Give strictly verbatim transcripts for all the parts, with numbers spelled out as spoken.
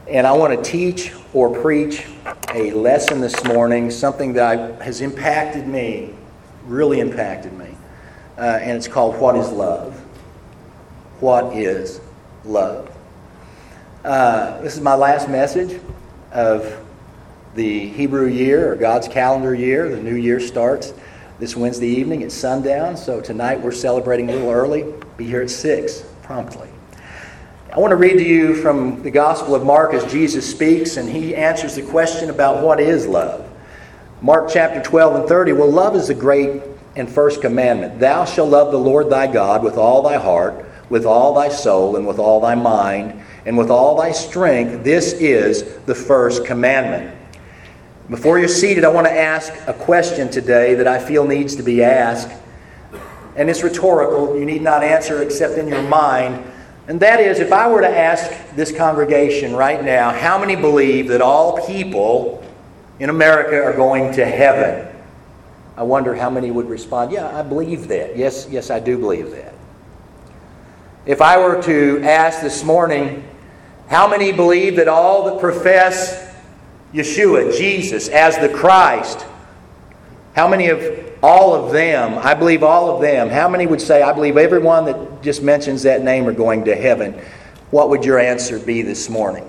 And I want to teach or preach a lesson this morning, something that I, has impacted me, really impacted me. Uh, and it's called, What is Love? What is love? Uh, this is my last message of the Hebrew year, or God's calendar year. The new year starts this Wednesday evening at sundown. So tonight we're celebrating a little early. Be here at six promptly. I want to read to you from the Gospel of Mark as Jesus speaks, and he answers the question about what is love. Mark chapter twelve and thirty. Well, love is the great and first commandment. Thou shalt love the Lord thy God with all thy heart, with all thy soul, and with all thy mind, and with all thy strength. This is the first commandment. Before you're seated, I want to ask a question today that I feel needs to be asked. And it's rhetorical. You need not answer except in your mind. And that is, if I were to ask this congregation right now, how many believe that all people in America are going to heaven? I wonder how many would respond, yeah, I believe that. Yes, yes, I do believe that. If I were to ask this morning, how many believe that all that profess Yeshua, Jesus, as the Christ, how many of all of them, I believe all of them, how many would say, I believe everyone that just mentions that name are going to heaven? What would your answer be this morning?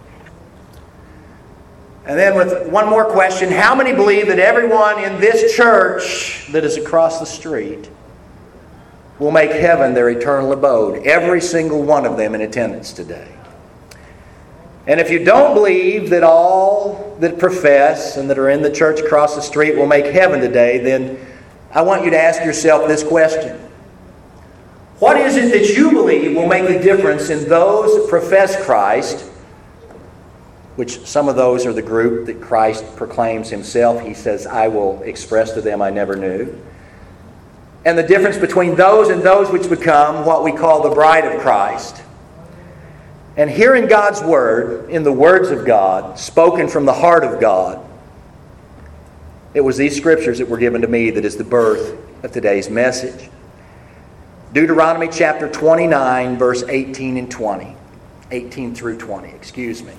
And then with one more question, how many believe that everyone in this church that is across the street will make heaven their eternal abode? Every single one of them in attendance today. And if you don't believe that all that profess and that are in the church across the street will make heaven today, then I want you to ask yourself this question. What is it that you believe will make the difference in those that profess Christ, which some of those are the group that Christ proclaims himself. He says, I will express to them I never knew. And the difference between those and those which become what we call the bride of Christ. And here in God's Word, in the words of God, spoken from the heart of God, it was these scriptures that were given to me that is the birth of today's message. Deuteronomy chapter twenty-nine, verse eighteen and twenty. eighteen through twenty, excuse me.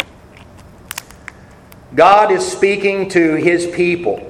God is speaking to His people.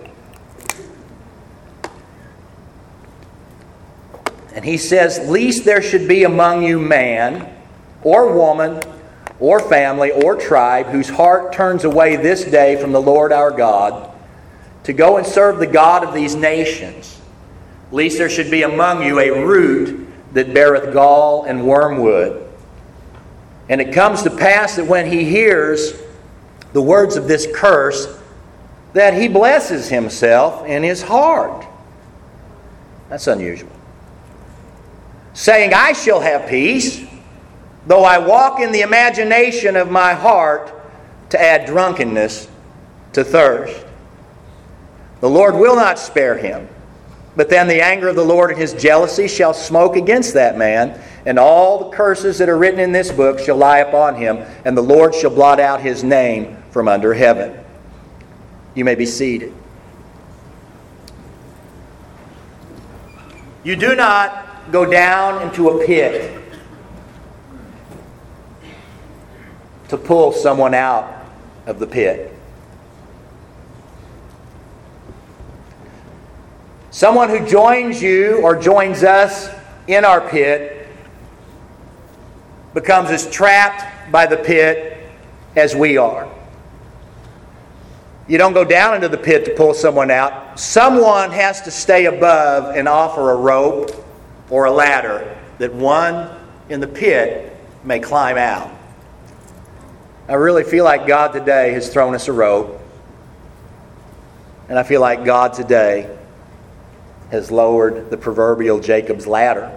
And He says, Least there should be among you man or woman or family or tribe whose heart turns away this day from the Lord our God to go and serve the God of these nations. Lest there should be among you a root that beareth gall and wormwood. And it comes to pass that when he hears the words of this curse, that he blesses himself in his heart. That's unusual. Saying, I shall have peace, though I walk in the imagination of my heart to add drunkenness to thirst. The Lord will not spare him. But then the anger of the Lord and His jealousy shall smoke against that man, and all the curses that are written in this book shall lie upon him, and the Lord shall blot out his name from under heaven. You may be seated. You do not go down into a pit to pull someone out of the pit. Someone who joins you or joins us in our pit becomes as trapped by the pit as we are. You don't go down into the pit to pull someone out. Someone has to stay above and offer a rope or a ladder that one in the pit may climb out. I really feel like God today has thrown us a rope. And I feel like God today has lowered the proverbial Jacob's ladder.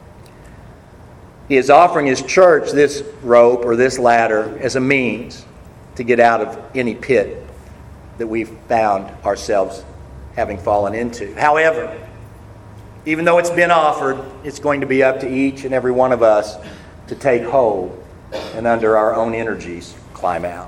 He is offering His church this rope or this ladder as a means to get out of any pit that we've found ourselves having fallen into. However, even though it's been offered, it's going to be up to each and every one of us to take hold and under our own energies climb out.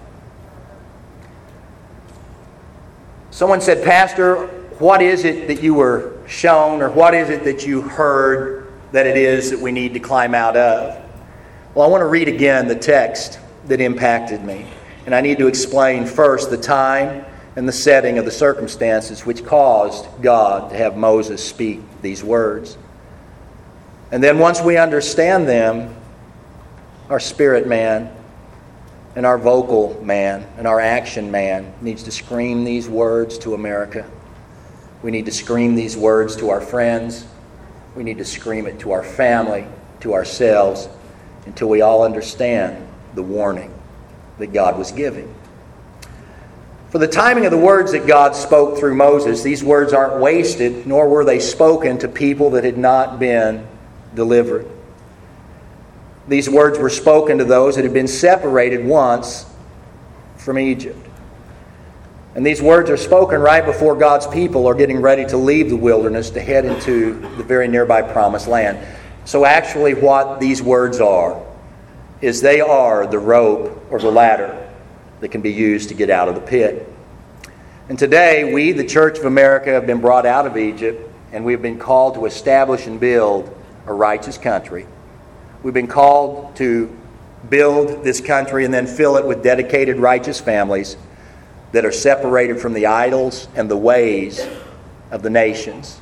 Someone said, Pastor, what is it that you were shown, or what is it that you heard that it is that we need to climb out of? Well, I want to read again the text that impacted me. And I need to explain first the time and the setting of the circumstances which caused God to have Moses speak these words. And then once we understand them, our spirit man and our vocal man and our action man needs to scream these words to America. We need to scream these words to our friends. We need to scream it to our family, to ourselves, until we all understand the warning that God was giving. For the timing of the words that God spoke through Moses, these words aren't wasted, nor were they spoken to people that had not been delivered. These words were spoken to those that had been separated once from Egypt. And these words are spoken right before God's people are getting ready to leave the wilderness to head into the very nearby promised land. So actually what these words are is they are the rope or the ladder that can be used to get out of the pit. And today we, the Church of America, have been brought out of Egypt, and we have been called to establish and build a righteous country. We've been called to build this country and then fill it with dedicated righteous families that are separated from the idols and the ways of the nations.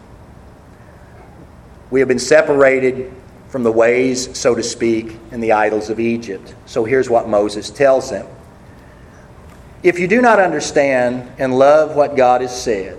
We have been separated from the ways, so to speak, and the idols of Egypt. So here's what Moses tells them. If you do not understand and love what God has said,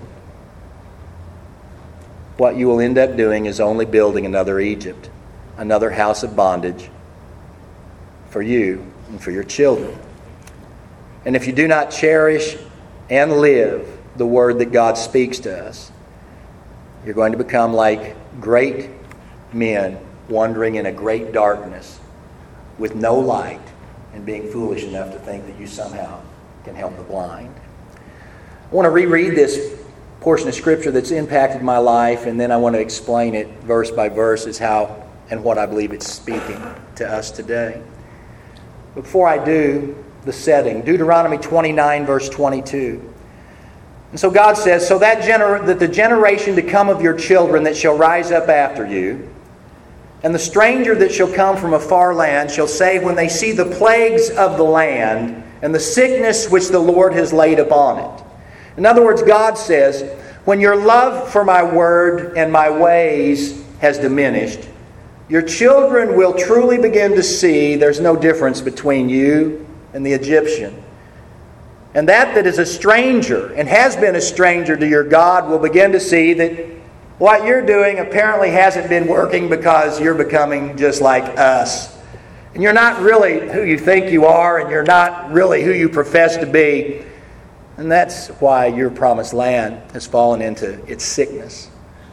what you will end up doing is only building another Egypt, another house of bondage for you and for your children. And if you do not cherish and live the word that God speaks to us, you're going to become like great men wandering in a great darkness with no light and being foolish enough to think that you somehow can help the blind. I want to reread this portion of Scripture that's impacted my life, and then I want to explain it verse by verse as how and what I believe it's speaking to us today. Before I do, the setting. Deuteronomy twenty-nine, verse twenty-two. And so God says, So that, gener- that the generation to come of your children that shall rise up after you, and the stranger that shall come from a far land shall say, when they see the plagues of the land and the sickness which the Lord has laid upon it. In other words, God says, when your love for my word and my ways has diminished, your children will truly begin to see there's no difference between you and the Egyptian. And that that is a stranger and has been a stranger to your God will begin to see that what you're doing apparently hasn't been working because you're becoming just like us. And you're not really who you think you are, and you're not really who you profess to be. And that's why your promised land has fallen into its sickness.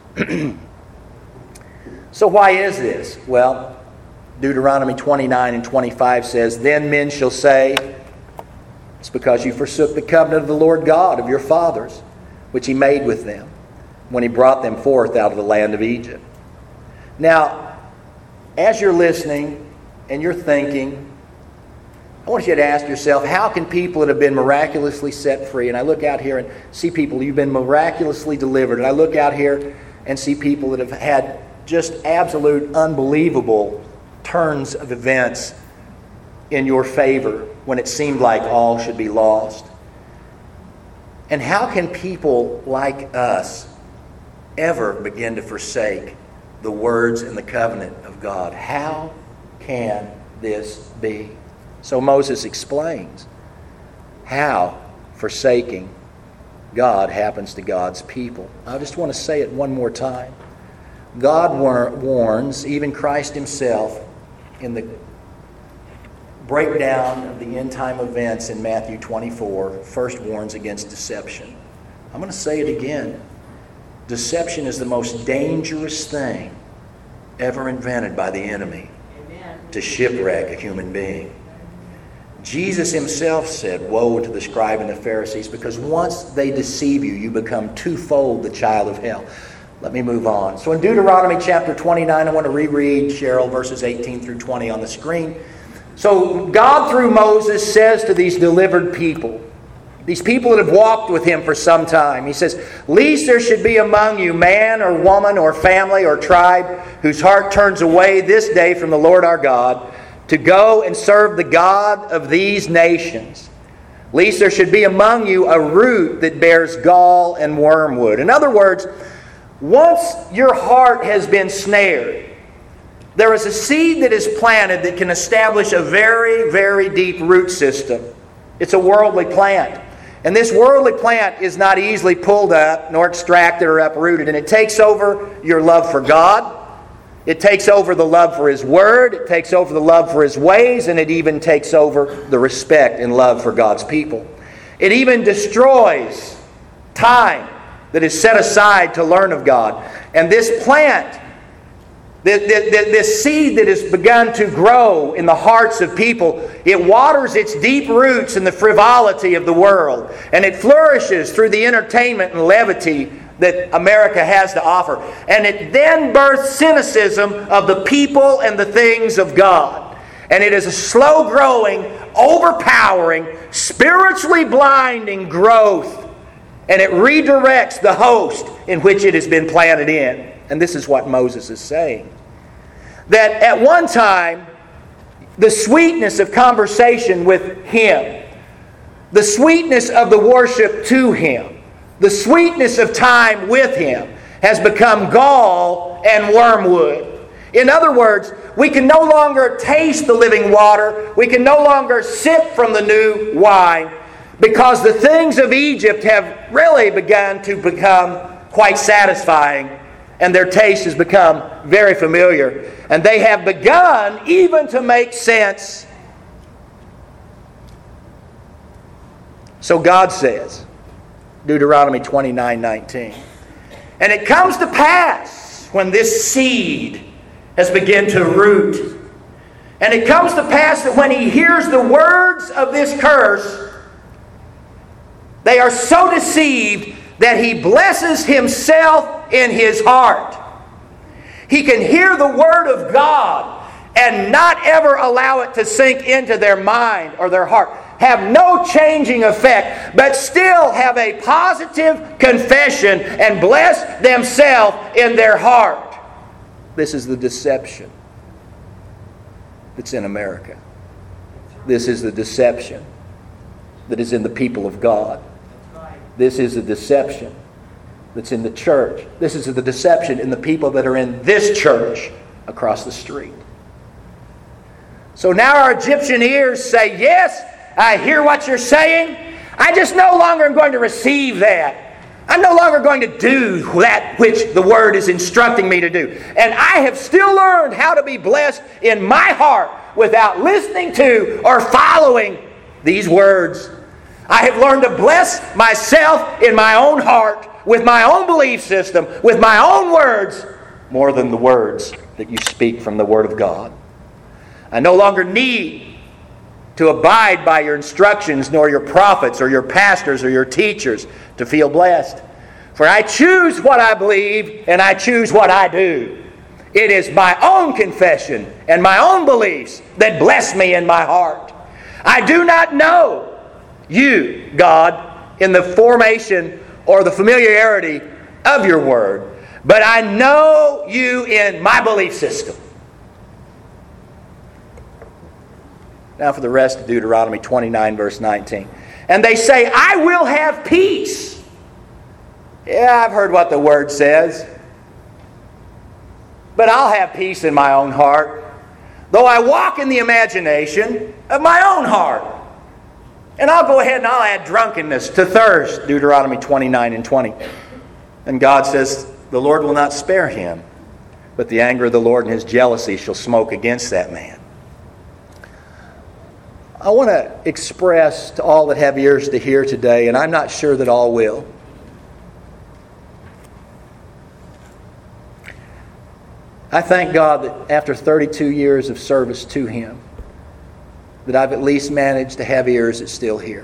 So why is this? Well, Deuteronomy twenty-nine and twenty-five says, Then men shall say, it's because you forsook the covenant of the Lord God of your fathers, which He made with them, when He brought them forth out of the land of Egypt. Now, as you're listening and you're thinking, I want you to ask yourself, how can people that have been miraculously set free, and I look out here and see people, you've been miraculously delivered, and I look out here and see people that have had just absolute unbelievable turns of events in your favor when it seemed like all should be lost. And how can people like us ever begin to forsake the words and the covenant of God? How can this be? So Moses explains how forsaking God happens to God's people. I just want to say it one more time. God war- warns, even Christ Himself, in the breakdown of the end time events in Matthew twenty-four, first warns against deception. I'm going to say it again. Deception is the most dangerous thing ever invented by the enemy. Amen. To shipwreck a human being. Jesus Himself said, Woe to the scribe and the Pharisees, because once they deceive you, you become twofold the child of hell. Let me move on. So in Deuteronomy chapter twenty-nine, I want to reread, Cheryl, verses eighteen through twenty on the screen. So God, through Moses, says to these delivered people, these people that have walked with Him for some time, He says, Least there should be among you man or woman or family or tribe whose heart turns away this day from the Lord our God to go and serve the God of these nations. lest there should be among you a root that bears gall and wormwood. In other words, once your heart has been snared, there is a seed that is planted that can establish a very, very deep root system. It's a worldly plant. And this worldly plant is not easily pulled up, nor extracted or uprooted. And it takes over your love for God. It takes over the love for His Word. It takes over the love for His ways. And it even takes over the respect and love for God's people. It even destroys time that is set aside to learn of God. And this plant, this seed that has begun to grow in the hearts of people, it waters its deep roots in the frivolity of the world. And it flourishes through the entertainment and levity that America has to offer. And it then births cynicism of the people and the things of God. And it is a slow-growing, overpowering, spiritually blinding growth. And it redirects the host in which it has been planted in. And this is what Moses is saying. That at one time, the sweetness of conversation with Him, the sweetness of the worship to Him, the sweetness of time with Him has become gall and wormwood. In other words, we can no longer taste the living water. We can no longer sip from the new wine because the things of Egypt have really begun to become quite satisfying. And their taste has become very familiar. And they have begun even to make sense. So God says, Deuteronomy twenty-nine nineteen, and it comes to pass when this seed has begun to root, and it comes to pass that when he hears the words of this curse, they are so deceived that he blesses himself in his heart. He can hear the Word of God and not ever allow it to sink into their mind or their heart. Have no changing effect, but still have a positive confession and bless themselves in their heart. This is the deception that's in America. This is the deception that is in the people of God. This is the deception that's in the church. This is the deception in the people that are in this church across the street. So now our Egyptian ears say, yes, I hear what you're saying. I just no longer am going to receive that. I'm no longer going to do that which the Word is instructing me to do. And I have still learned how to be blessed in my heart without listening to or following these words. I have learned to bless myself in my own heart, with my own belief system, with my own words, more than the words that you speak from the Word of God. I no longer need to abide by your instructions, nor your prophets, or your pastors, or your teachers, to feel blessed. For I choose what I believe, and I choose what I do. It is my own confession and my own beliefs that bless me in my heart. I do not know you, God, in the formation or the familiarity of your Word, but I know you in my belief system. Now for the rest of Deuteronomy twenty-nine, verse nineteen. And they say, I will have peace. Yeah, I've heard what the Word says. But I'll have peace in my own heart, though I walk in the imagination of my own heart. And I'll go ahead and I'll add drunkenness to thirst, Deuteronomy twenty-nine and twenty. And God says, the Lord will not spare him, but the anger of the Lord and His jealousy shall smoke against that man. I want to express to all that have ears to hear today, and I'm not sure that all will. I thank God that after thirty-two years of service to Him, that I've at least managed to have ears that still hear.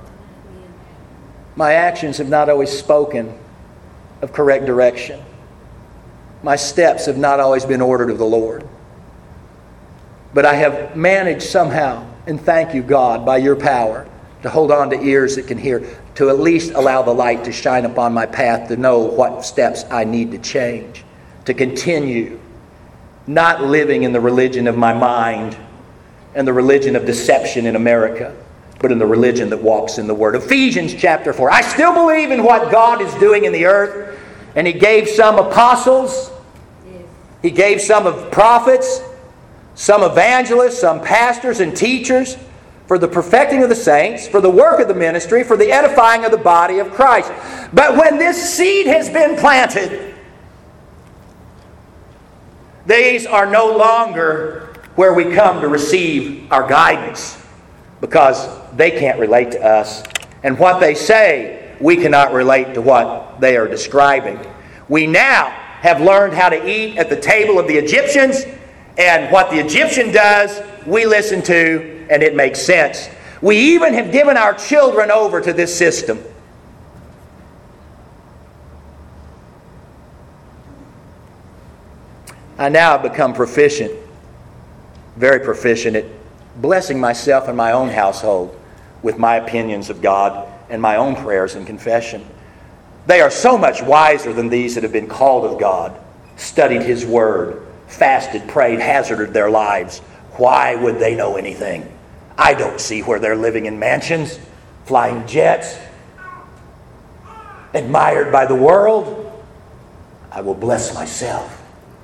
My actions have not always spoken of correct direction. My steps have not always been ordered of the Lord. But I have managed somehow, and thank you, God, by your power, to hold on to ears that can hear, to at least allow the light to shine upon my path, to know what steps I need to change, to continue not living in the religion of my mind and the religion of deception in America, but in the religion that walks in the Word. Ephesians chapter four. I still believe in what God is doing in the earth. And He gave some apostles. He gave some of prophets, some evangelists, some pastors and teachers for the perfecting of the saints, for the work of the ministry, for the edifying of the body of Christ. But when this seed has been planted, these are no longer where we come to receive our guidance, because they can't relate to us. And what they say, we cannot relate to what they are describing. We now have learned how to eat at the table of the Egyptians, and what the Egyptian does, we listen to, and it makes sense. We even have given our children over to this system. I now have become proficient, very proficient at blessing myself and my own household with my opinions of God and my own prayers and confession. They are so much wiser than these that have been called of God, studied His Word, fasted, prayed, hazarded their lives. Why would they know anything? I don't see where they're living in mansions, flying jets, admired by the world. I will bless myself.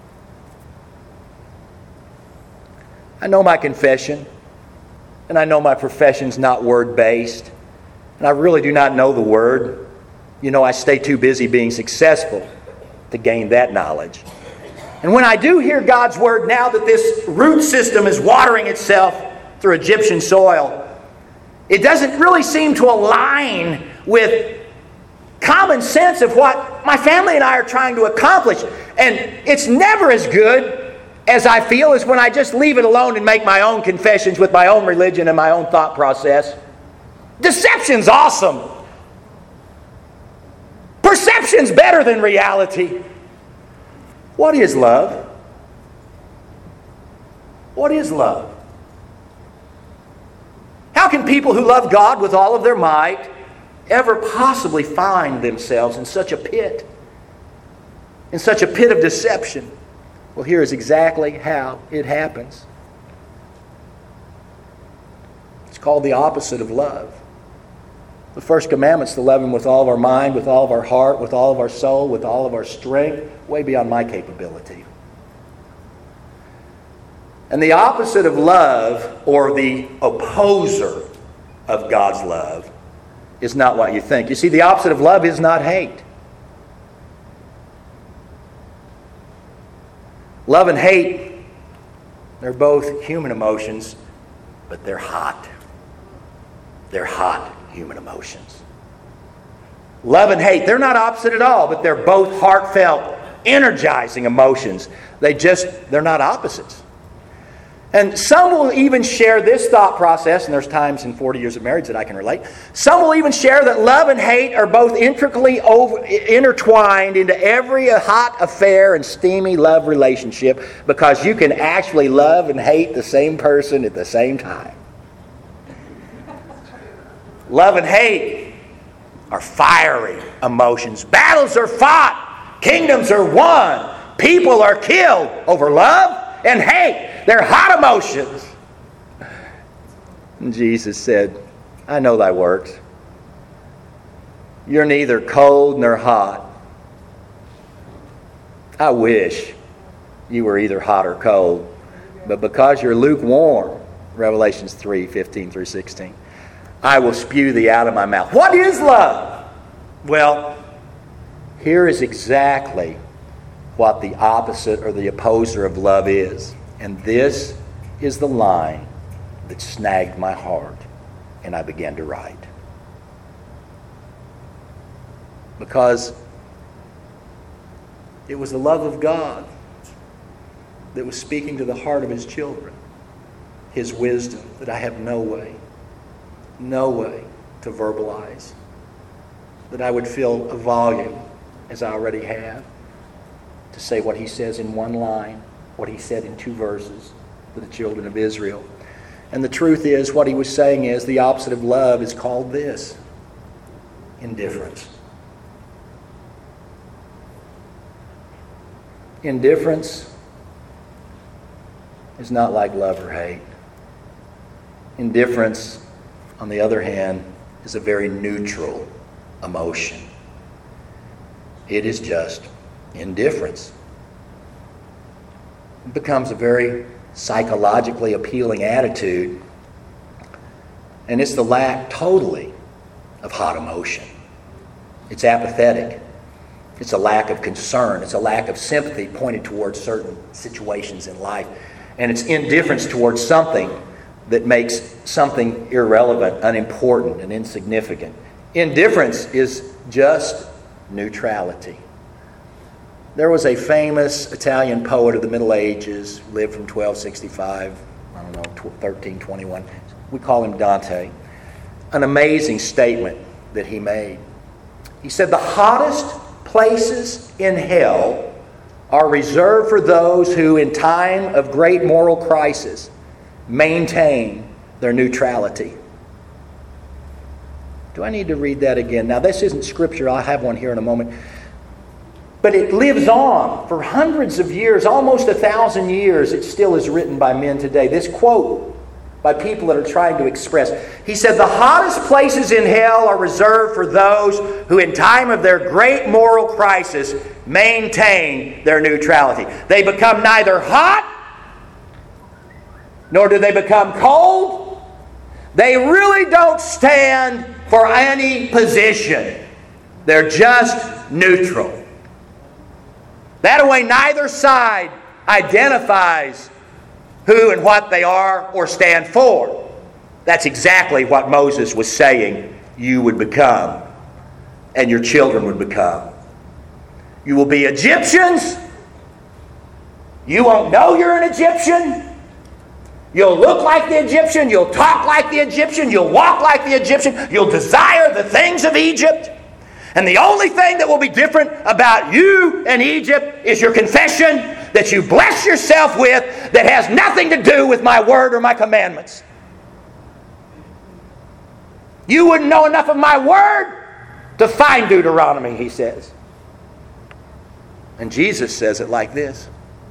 I know my confession, and I know my profession's not word-based, and I really do not know the Word. You know, I stay too busy being successful to gain that knowledge. And when I do hear God's Word now that this root system is watering itself through Egyptian soil, it doesn't really seem to align with common sense of what my family and I are trying to accomplish. And it's never as good as I feel as when I just leave it alone and make my own confessions with my own religion and my own thought process. Deception's awesome. Perception's better than reality. What is love? What is love? How can people who love God with all of their might ever possibly find themselves in such a pit? In such a pit of deception? Well, here is exactly how it happens. It's called the opposite of love. The first commandment's to love Him with all of our mind, with all of our heart, with all of our soul, with all of our strength, way beyond my capability. And the opposite of love, or the opposer of God's love, is not what you think. You see, the opposite of love is not hate. Love and hate, they're both human emotions, but they're hot. They're hot human emotions. Love and hate, they're not opposite at all, but they're both heartfelt, energizing emotions. They just, they're not opposites. And some will even share this thought process, and there's times in forty years of marriage that I can relate. Some will even share that love and hate are both intricately over, intertwined into every hot affair and steamy love relationship, because you can actually love and hate the same person at the same time. Love and hate are fiery emotions. Battles are fought. Kingdoms are won. People are killed over love and hate. They're hot emotions. And Jesus said, I know thy works. You're neither cold nor hot. I wish you were either hot or cold. But because you're lukewarm, Revelations three, fifteen through sixteen, I will spew thee out of my mouth. What is love? Well, here is exactly what the opposite or the opposer of love is. And this is the line that snagged my heart, and I began to write. Because it was the love of God that was speaking to the heart of His children. His wisdom that I have no way, no way to verbalize. That I would fill a volume, as I already have, to say what He says in one line, what He said in two verses to the children of Israel. And the truth is, what He was saying is, the opposite of love is called this: indifference. Indifference is not like love or hate. Indifference on the other hand, is a very neutral emotion. It is just indifference. It becomes a very psychologically appealing attitude, and it's the lack totally of hot emotion. It's apathetic. It's a lack of concern. It's a lack of sympathy pointed towards certain situations in life. And it's indifference towards something that makes something irrelevant, unimportant, and insignificant. Indifference is just neutrality. There was a famous Italian poet of the Middle Ages, lived from twelve sixty-five, I don't know, thirteen twenty-one. We call him Dante. An amazing statement that he made. He said, "The hottest places in hell are reserved for those who, in time of great moral crisis, maintain their neutrality." Do I need to read that again? Now, this isn't scripture. I'll have one here in a moment. But it lives on for hundreds of years, almost a thousand years. It still is written by men today. This quote by people that are trying to express. He said, "The hottest places in hell are reserved for those who, in time of their great moral crisis, maintain their neutrality." They become neither hot, nor do they become cold. They really don't stand for any position. They're just neutral. That way, neither side identifies who and what they are or stand for. That's exactly what Moses was saying you would become and your children would become. You will be Egyptians. You won't know you're an Egyptian. You'll look like the Egyptian. You'll talk like the Egyptian. You'll walk like the Egyptian. You'll desire the things of Egypt. And the only thing that will be different about you and Egypt is your confession that you bless yourself with that has nothing to do with my word or my commandments. You wouldn't know enough of my word to find Deuteronomy, he says. And Jesus says it like this.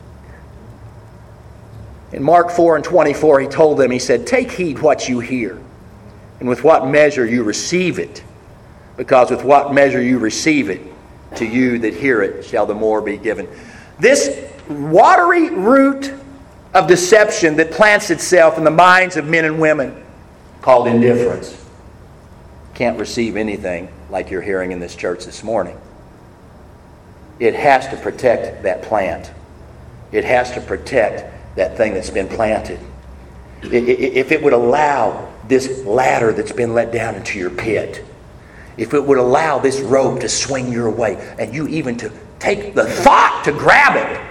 In Mark four and twenty-four, he told them, he said, "Take heed what you hear, and with what measure you receive it. Because with what measure you receive it, to you that hear it shall the more be given." This watery root of deception that plants itself in the minds of men and women, called indifference, can't receive anything like you're hearing in this church this morning. It has to protect that plant. It has to protect that thing that's been planted. If it would allow this ladder that's been let down into your pit, if it would allow this rope to swing your way, and you even to take the thought to grab it,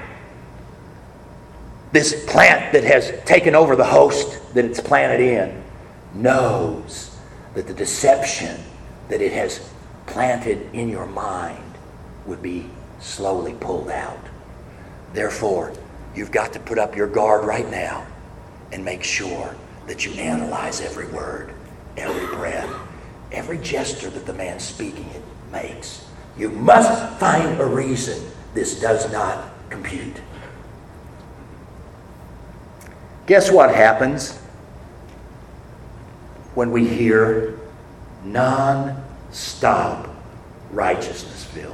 this plant that has taken over the host that it's planted in knows that the deception that it has planted in your mind would be slowly pulled out. Therefore, you've got to put up your guard right now and make sure that you analyze every word, every breath, every gesture that the man speaking it makes. You must find a reason this does not compute. Guess what happens when we hear non-stop righteousnessville?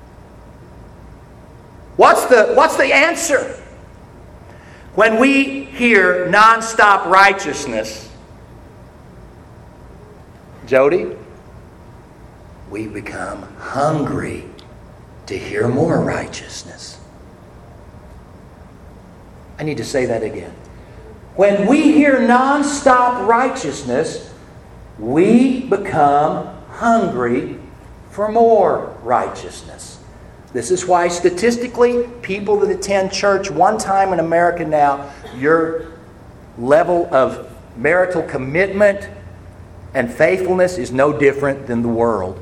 What's the, what's the answer? When we hear non-stop righteousness, Jody, we become hungry to hear more righteousness. I need to say that again. When we hear non-stop righteousness, we become hungry for more righteousness. This is why statistically, people that attend church one time in America now, your level of marital commitment and faithfulness is no different than the world.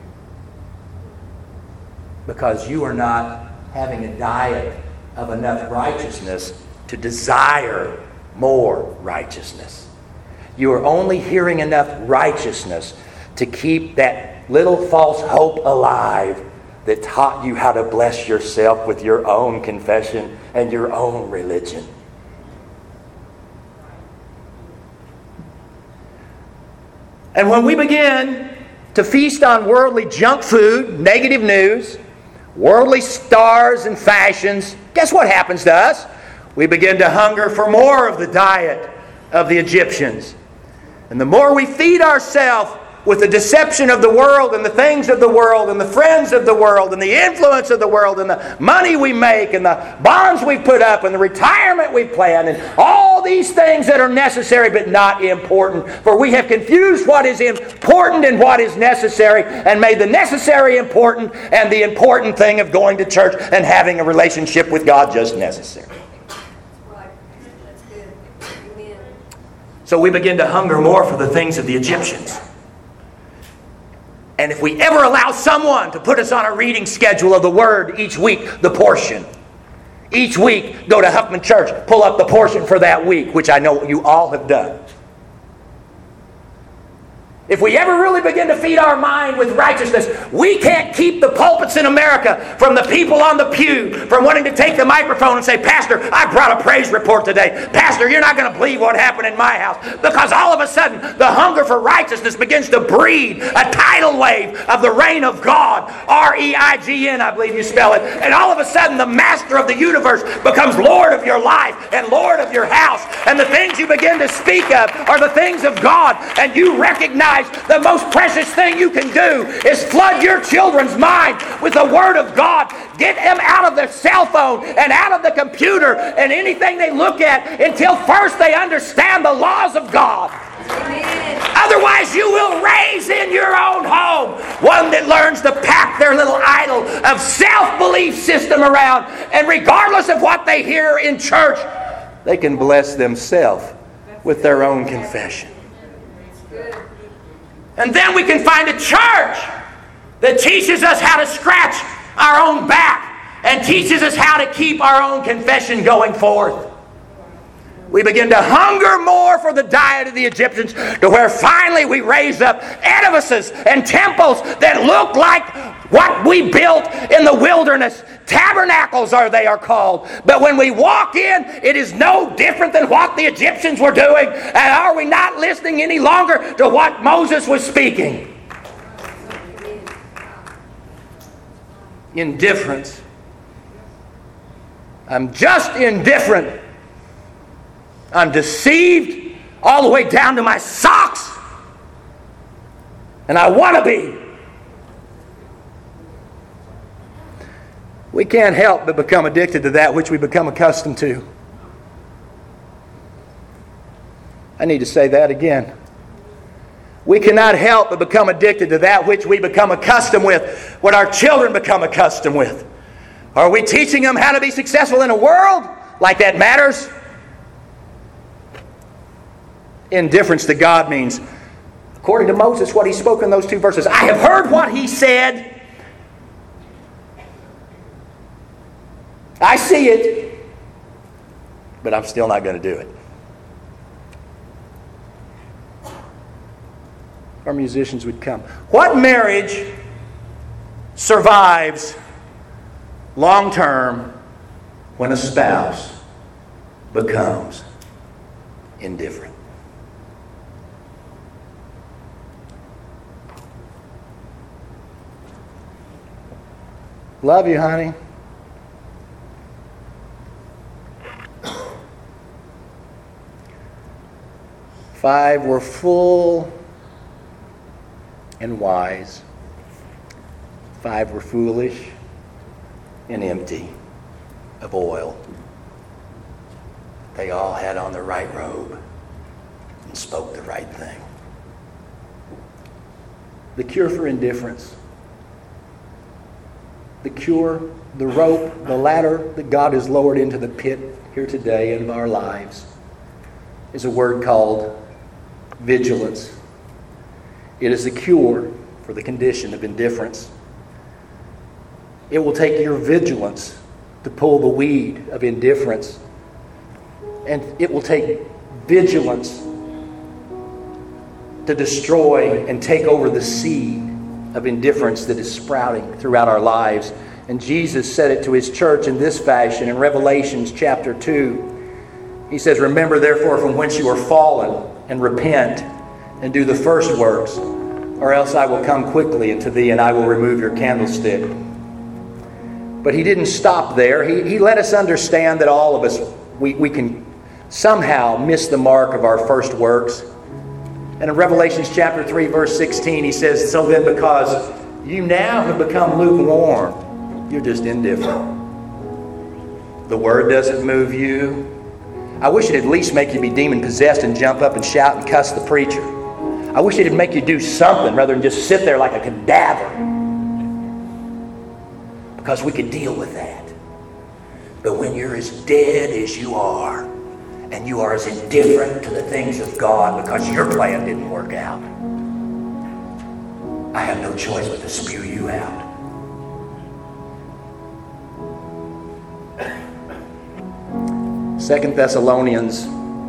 Because you are not having a diet of enough righteousness to desire more righteousness. You are only hearing enough righteousness to keep that little false hope alive that taught you how to bless yourself with your own confession and your own religion. And when we begin to feast on worldly junk food, negative news, worldly stars and fashions, guess what happens to us? We begin to hunger for more of the diet of the Egyptians. And the more we feed ourselves with the deception of the world and the things of the world and the friends of the world and the influence of the world and the money we make and the bonds we put up and the retirement we plan and all these things that are necessary but not important. For we have confused what is important and what is necessary and made the necessary important and the important thing of going to church and having a relationship with God just necessary. So we begin to hunger more for the things of the Egyptians. And if we ever allow someone to put us on a reading schedule of the Word each week, the portion. Each week, go to Huffman Church, pull up the portion for that week, which I know you all have done. If we ever really begin to feed our mind with righteousness, we can't keep the pulpits in America from the people on the pew from wanting to take the microphone and say, Pastor, I brought a praise report today. Pastor, you're not going to believe what happened in my house. Because all of a sudden, the hunger for righteousness begins to breed a tidal wave of the reign of God. R E I G N, I believe you spell it. And all of a sudden, the master of the universe becomes Lord of your life and Lord of your house. And the things you begin to speak of are the things of God. And you recognize the most precious thing you can do is flood your children's mind with the Word of God. Get them out of their cell phone and out of the computer and anything they look at until first they understand the laws of God. Amen. Otherwise you will raise in your own home one that learns to pack their little idol of self-belief system around, and regardless of what they hear in church, they can bless themselves with their own confession. And then we can find a church that teaches us how to scratch our own back and teaches us how to keep our own confession going forth. We begin to hunger more for the diet of the Egyptians to where finally we raise up edifices and temples that look like what we built in the wilderness. Tabernacles are they are called. But when we walk in, it is no different than what the Egyptians were doing. And are we not listening any longer to what Moses was speaking? Indifference. I'm just indifferent. I'm deceived all the way down to my socks. And I want to be. We can't help but become addicted to that which we become accustomed to. I need to say that again. We cannot help but become addicted to that which we become accustomed with, what our children become accustomed with. Are we teaching them how to be successful in a world like that matters? Indifference to God means, according to Moses, what he spoke in those two verses. I have heard what he said. I see it, but I'm still not going to do it. Our musicians would come. What marriage survives long term when a spouse becomes indifferent? Love you, honey. Five were full and wise. Five were foolish and empty of oil. They all had on the right robe and spoke the right thing. The cure for indifference. The cure, the rope, the ladder that God has lowered into the pit here today in our lives is a word called vigilance. It is the cure for the condition of indifference. It will take your vigilance to pull the weed of indifference. And it will take vigilance to destroy and take over the seed of indifference that is sprouting throughout our lives. And Jesus said it to his church in this fashion in Revelations chapter two. He says, remember therefore from whence you are fallen, and repent, and do the first works, or else I will come quickly unto thee, and I will remove your candlestick. But he didn't stop there. He, he let us understand that all of us, we, we can somehow miss the mark of our first works. And in Revelation chapter three, verse sixteen, he says, so then because you now have become lukewarm, you're just indifferent. The word doesn't move you. I wish it'd at least make you be demon-possessed and jump up and shout and cuss the preacher. I wish it'd make you do something rather than just sit there like a cadaver. Because we could deal with that. But when you're as dead as you are, and you are as indifferent to the things of God because your plan didn't work out, I have no choice but to spew you out. Second Thessalonians,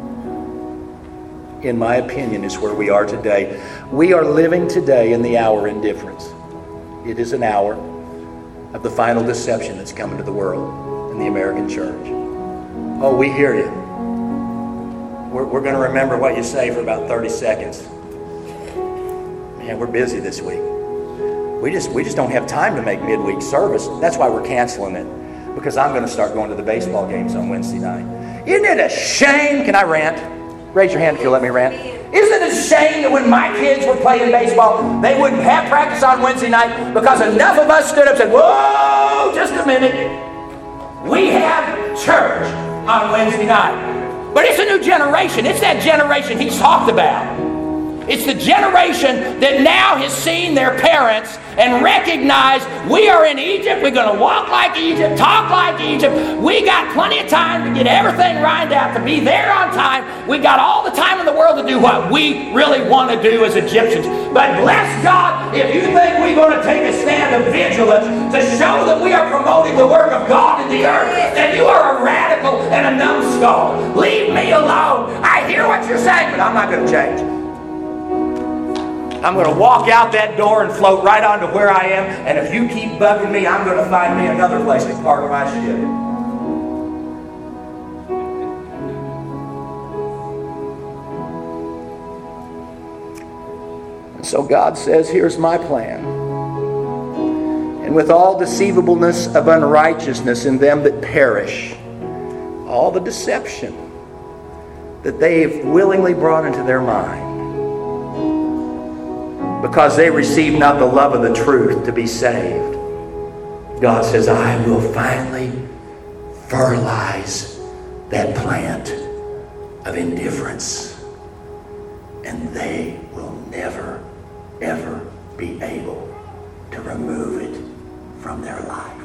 in my opinion, is where we are today. We are living today in the hour of indifference. It is an hour of the final deception that's coming to the world and the American church. Oh, we hear you. We're, we're going to remember what you say for about thirty seconds. Man, we're busy this week. We just we just don't have time to make midweek service. That's why we're canceling it. Because I'm going to start going to the baseball games on Wednesday night. Isn't it a shame? Can I rant? Raise your hand if you'll let me rant. Isn't it a shame that when my kids were playing baseball, they wouldn't have practice on Wednesday night because enough of us stood up and said, whoa, just a minute. We have church on Wednesday night. But it's a new generation. It's that generation he's talked about. It's the generation that now has seen their parents and recognized we are in Egypt. We're going to walk like Egypt, talk like Egypt. We got plenty of time to get everything lined out, to be there on time. We got all the time in the world to do what we really want to do as Egyptians. But bless God, if you think we're going to take a stand of vigilance to show that we are promoting the work of God in the earth, then you are a radical and a numbskull. Leave me alone. I hear what you're saying, but I'm not going to change. I'm going to walk out that door and float right on to where I am. And if you keep bugging me, I'm going to find me another place to park my ship. And so God says, here's my plan. And with all deceivableness of unrighteousness in them that perish, all the deception that they've willingly brought into their mind, because they receive not the love of the truth to be saved, God says, I will finally fertilize that plant of indifference, and they will never, ever be able to remove it from their life.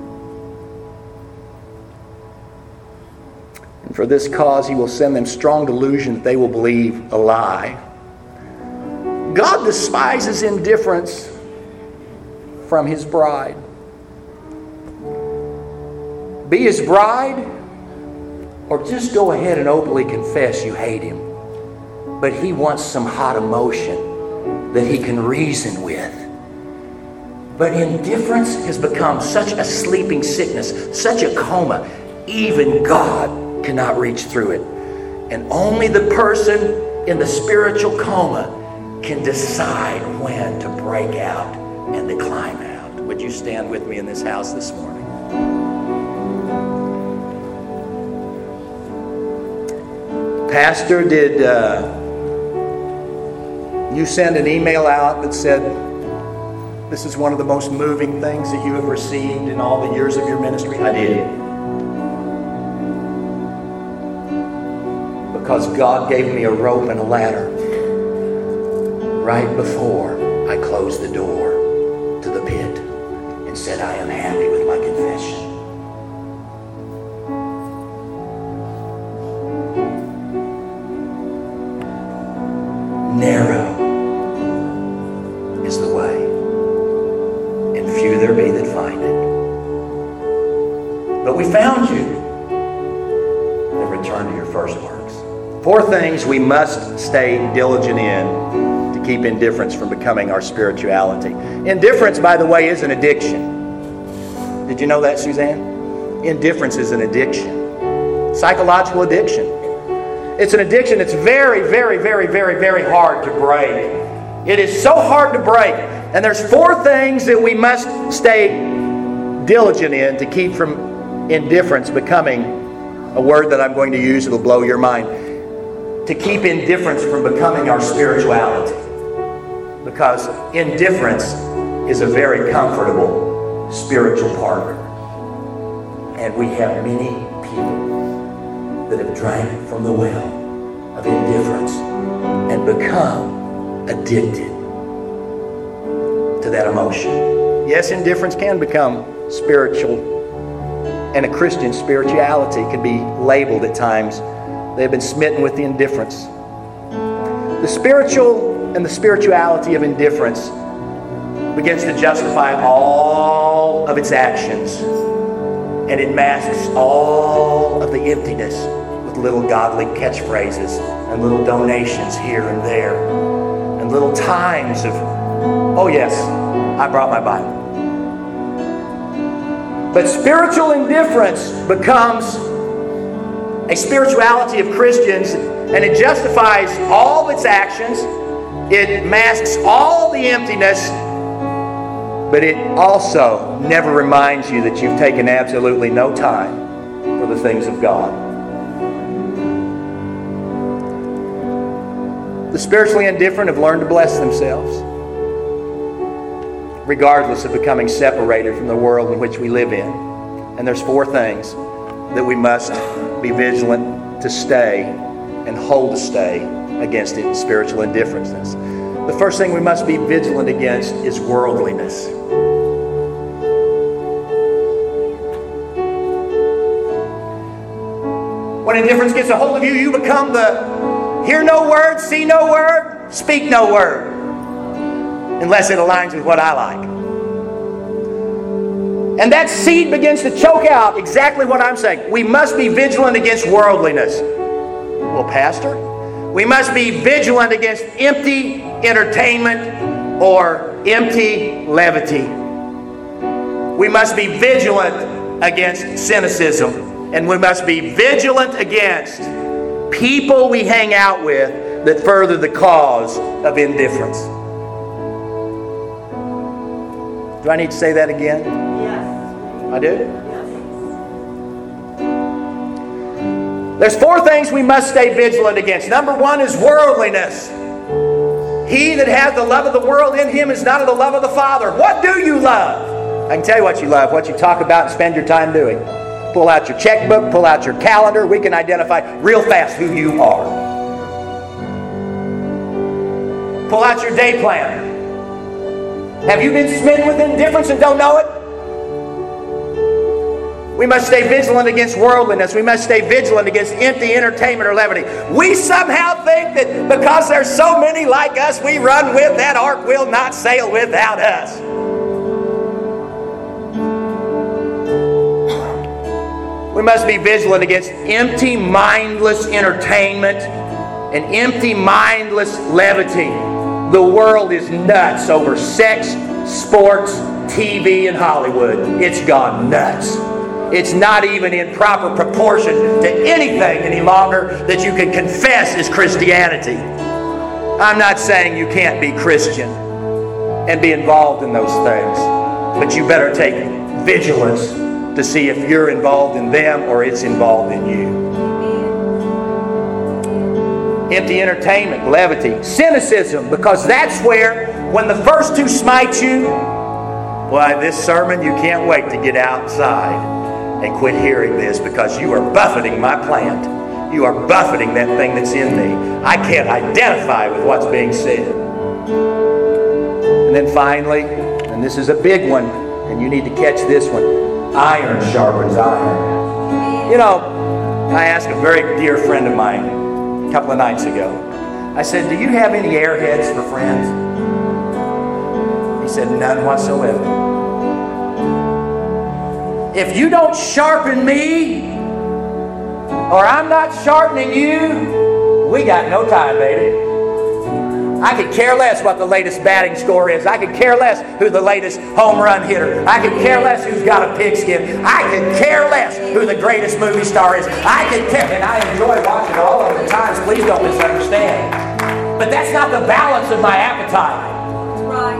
And for this cause, he will send them strong delusion that they will believe a lie. God despises indifference from his bride. Be his bride, or just go ahead and openly confess you hate him. But he wants some hot emotion that he can reason with. But indifference has become such a sleeping sickness, such a coma, even God cannot reach through it. And only the person in the spiritual coma can decide when to break out and to climb out. Would you stand with me in this house this morning? Pastor, did uh, you send an email out that said, this is one of the most moving things that you have received in all the years of your ministry? I did. Because God gave me a rope and a ladder right before I closed the door to the pit and said, I am happy with my confession. Narrow is the way, and few there be that find it. But we found you, and return to your first works. Four things we must stay diligent in to keep indifference from becoming our spirituality. Indifference, by the way, is an addiction. Did you know that, Suzanne? Indifference is an addiction. Psychological addiction. It's an addiction that's very, very, very, very, very hard to break. It is so hard to break. And there's four things that we must stay diligent in to keep from indifference becoming a word that I'm going to use that'll blow your mind. To keep indifference from becoming our spirituality. Because indifference is a very comfortable spiritual partner. And we have many people that have drank from the well of indifference and become addicted to that emotion. Yes, indifference can become spiritual, and a Christian spirituality can be labeled at times. They have been smitten with the indifference. The spiritual and the spirituality of indifference begins to justify all of its actions, and it masks all of the emptiness with little godly catchphrases and little donations here and there and little times of, oh yes, I brought my Bible. But spiritual indifference becomes a spirituality of Christians, and it justifies all its actions. It masks all the emptiness, but it also never reminds you that you've taken absolutely no time for the things of God. The spiritually indifferent have learned to bless themselves, regardless of becoming separated from the world in which we live in. And there's four things that we must be vigilant to stay and hold to stay against it, spiritual indifference. The first thing we must be vigilant against is worldliness. When indifference gets a hold of you, you become the hear no word, see no word, speak no word, unless it aligns with what I like. And that seed begins to choke out exactly what I'm saying. We must be vigilant against worldliness. Well, Pastor, we must be vigilant against empty entertainment or empty levity. We must be vigilant against cynicism. And we must be vigilant against people we hang out with that further the cause of indifference. Do I need to say that again? Yes. I do? Yes. There's four things we must stay vigilant against. Number one is worldliness. He that has the love of the world in him is not of the love of the Father. What do you love? I can tell you what you love, what you talk about and spend your time doing. Pull out your checkbook, pull out your calendar. We can identify real fast who you are. Pull out your day planner. Have you been smitten with indifference and don't know it? We must stay vigilant against worldliness. We must stay vigilant against empty entertainment or levity. We somehow think that because there's so many like us we run with, that ark will not sail without us. We must be vigilant against empty, mindless entertainment and empty, mindless levity. The world is nuts over sex, sports, T V, and Hollywood. It's gone nuts. It's not even in proper proportion to anything any longer that you can confess is Christianity. I'm not saying you can't be Christian and be involved in those things, but you better take vigilance to see if you're involved in them or it's involved in you. Empty entertainment, levity, cynicism, because that's where, when the first two smite you, why, this sermon, you can't wait to get outside and quit hearing this, because you are buffeting my plant. You are buffeting that thing that's in me. I can't identify with what's being said. And then finally, and this is a big one, and you need to catch this one, iron sharpens iron. You know, I asked a very dear friend of mine a couple of nights ago. I said, do you have any airheads for friends? He said, none whatsoever. If you don't sharpen me, or I'm not sharpening you, we got no time, baby. I could care less what the latest batting score is. I could care less who the latest home run hitter. I could care less who's got a pigskin. I could care less who the greatest movie star is. I could care, and I enjoy watching all of the times. Please don't misunderstand. But that's not the balance of my appetite. That's right.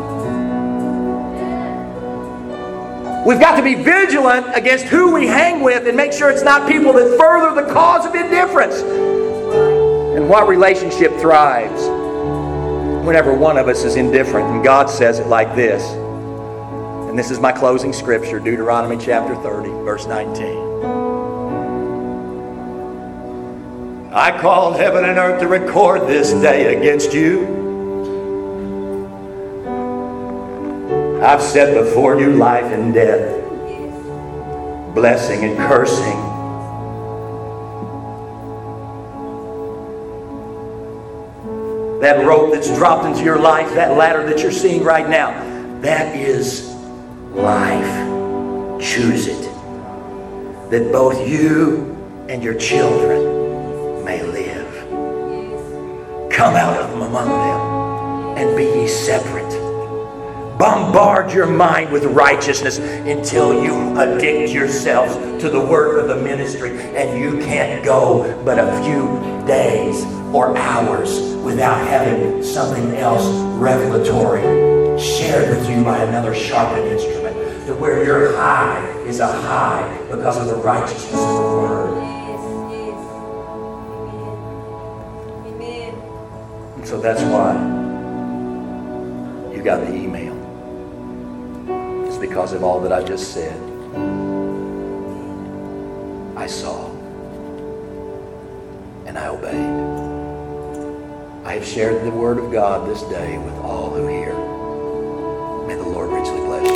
We've got to be vigilant against who we hang with and make sure it's not people that further the cause of indifference. And what relationship thrives whenever one of us is indifferent? And God says it like this. And this is my closing scripture, Deuteronomy chapter thirty, verse nineteen. I called heaven and earth to record this day against you. I've set before you life and death, blessing and cursing. That rope that's dropped into your life, that ladder that you're seeing right now, that is life. Choose it. That both you and your children may live. Come out of among them and be ye separate. Bombard your mind with righteousness until you addict yourselves to the work of the ministry and you can't go but a few days or hours without having something else revelatory shared with you by another sharpened instrument, to where your high is a high because of the righteousness of the Word. Amen. And so that's why you got the email. It's because of all that I just said. I saw and I obeyed. I have shared the Word of God this day with all who hear. May the Lord richly bless you.